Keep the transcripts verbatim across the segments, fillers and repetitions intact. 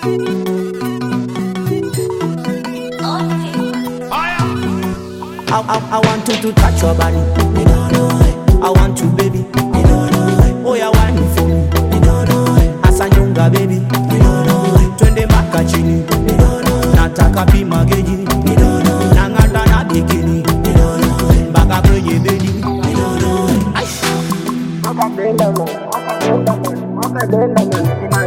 I, I, I want you to touch your body. You don't know it. I want you, baby. You don't know it. Oh, yeah, want you for me. You don't know it. Asanyunga, baby. You don't know it. Twende maka chini. You don't know it. Nataka pima geji. You don't know it. Nangata na bikini. You don't know it. Baka kwenye baby. You don't know it. Aish. Maka benda mo. Maka benda mo. Maka benda mo.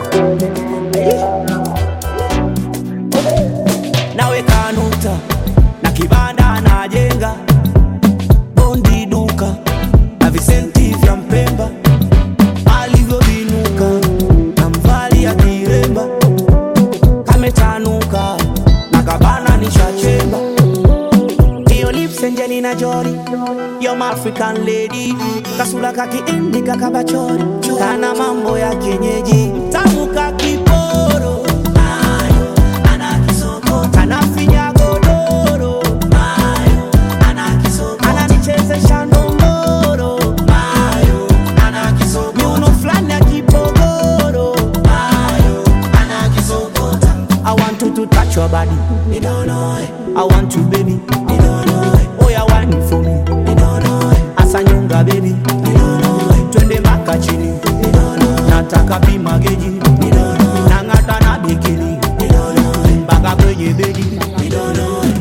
Nawe kanuta. Na kibanda na jenga bondi duka na visenti vya Mpemba alivyo binuka na mvali ya kiremba kametanuka na kabana ni shachemba. Your lips Angelina Jolie, you're my African lady. Kasula kaki indika kabachori, kana mambo ya kienyeji. Tamu kakiporo, ayo anakisoko, kanafinya godoro, ayo anakisoko, ananichezesha ndomboro, ayo anakisoko, miuno flani ya kipogoro, ayo anakisoko. I want you to touch your body, you don't know it. I want you, baby, you don't know it. Oh, yeah, want you for me, you don't know it. Asanyunga, baby, you don't know it. Twende maka chini, you don't know it. Nataka pima geji, you don't know it. Nangata na bikini, you don't know it. Baka kwenye baby, you don't know it.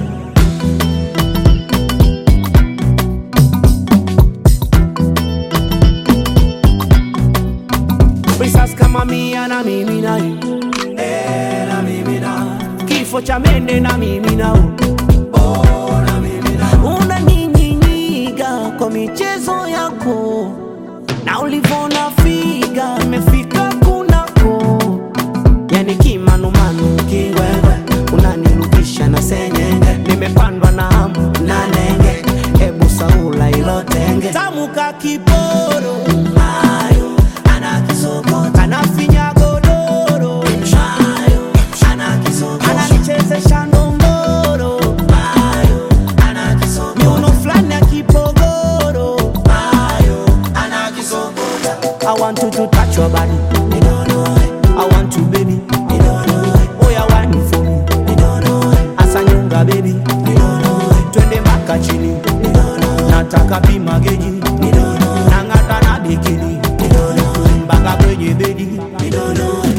Prisas kama mia na mimi na yu, eh na mimi na kifo cha mende na mimi na u, oh na mimi na unaninginyiga kwa michezo yako na ulivona figa imefika kunako, yani kimanumanu kiwewe unanirudisha na senyenge, nimepandwa na hamu na nenge, hebu saula ilotenge. Tamu kakiporo, ayo anakisoko, kanafinya godoro, ayo anakisoko, ananichezesha ndomboro, ayo anakisoko, miuno flani ya kipogoro, ayo anakisoko. I want you to touch your body, you don't know it. I want you, baby, you don't know it. Oh, yeah, want you for me, you don't know it. Asanyunga, baby, you don't know it. Twende maka chini, you don't know it. Nataka pima geji, you don't know it. Nangata na bikini, you don't know it. Baka kwenye baby, you don't know it.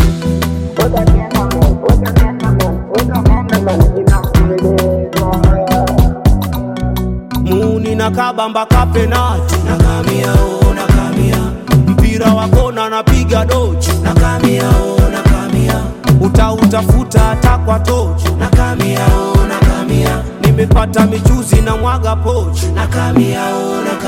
Muni na kabamba kapenati, nakamia oh nakamia, mpira wa kona napiga dochi, nakamia oh nakamia, uta utafuta hata kwa tochi, nakamia oh nakamia, nimepata michuzi na mwaga pochi, nakamia oh nakamia.